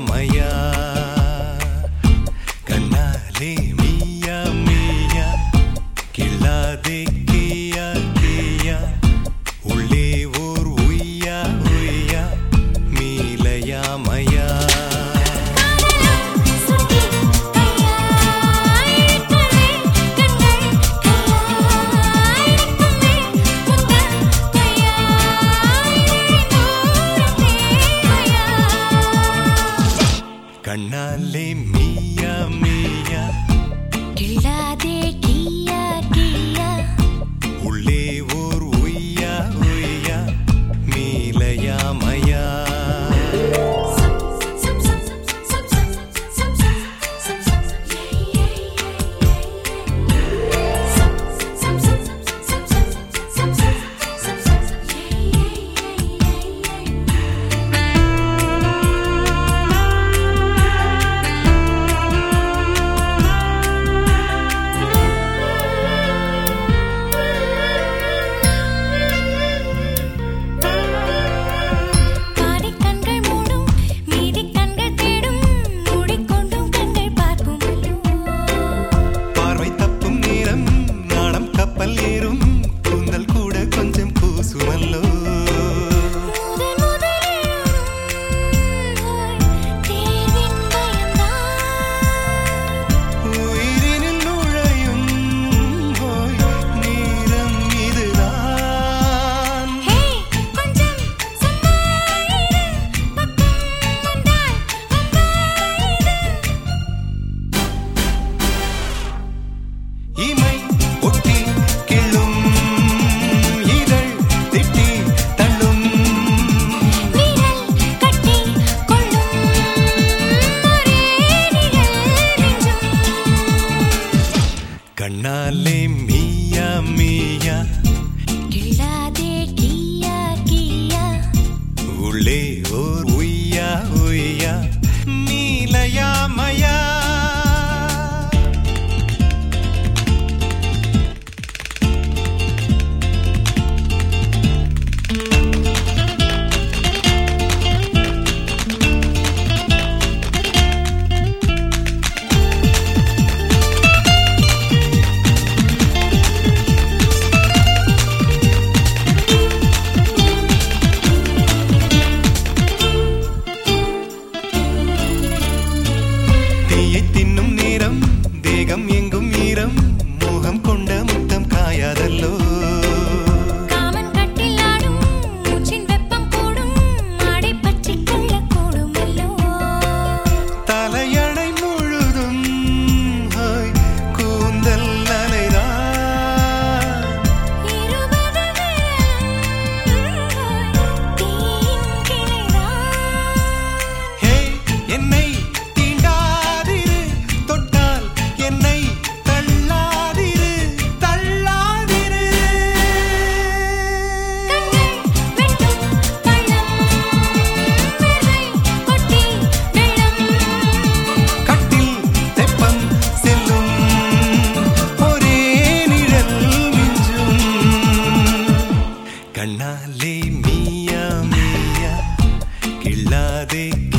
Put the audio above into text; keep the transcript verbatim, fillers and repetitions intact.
மயா கண்ணாலே மியா மியா கிள்ளாதே கியா கியா உள்ளே ஓர் உய்யா உய்யா மீலையா மயா கண்ணாலே மியா மியா கிள்ளாதே கியா கியா உள்ளே ஓர் உய்யா உய்யா மீலையா மயா கண்ணாலே மியா மியா கிள்ளாதே கியா கியா உள்ளே ஓர் உய்யா உய்யா மீலையா மயா தின்னும் நேரம் தேகம் எங்கும் ஈரம் மோகம் கொண்ட முத்தம் காயாதல்லோ காமன் கட்டில் ஆடும் மூச்சின் வெப்பம் கூடும் ஆடை பற்றி கொள்ள கூடுமல்லோ தலையணை முழுதும் கூந்தல் அலைதான் இருபது தீயின் கிளைதான் ஹே என்னை கண்ணாலே மியா மியா கிள்ளாதே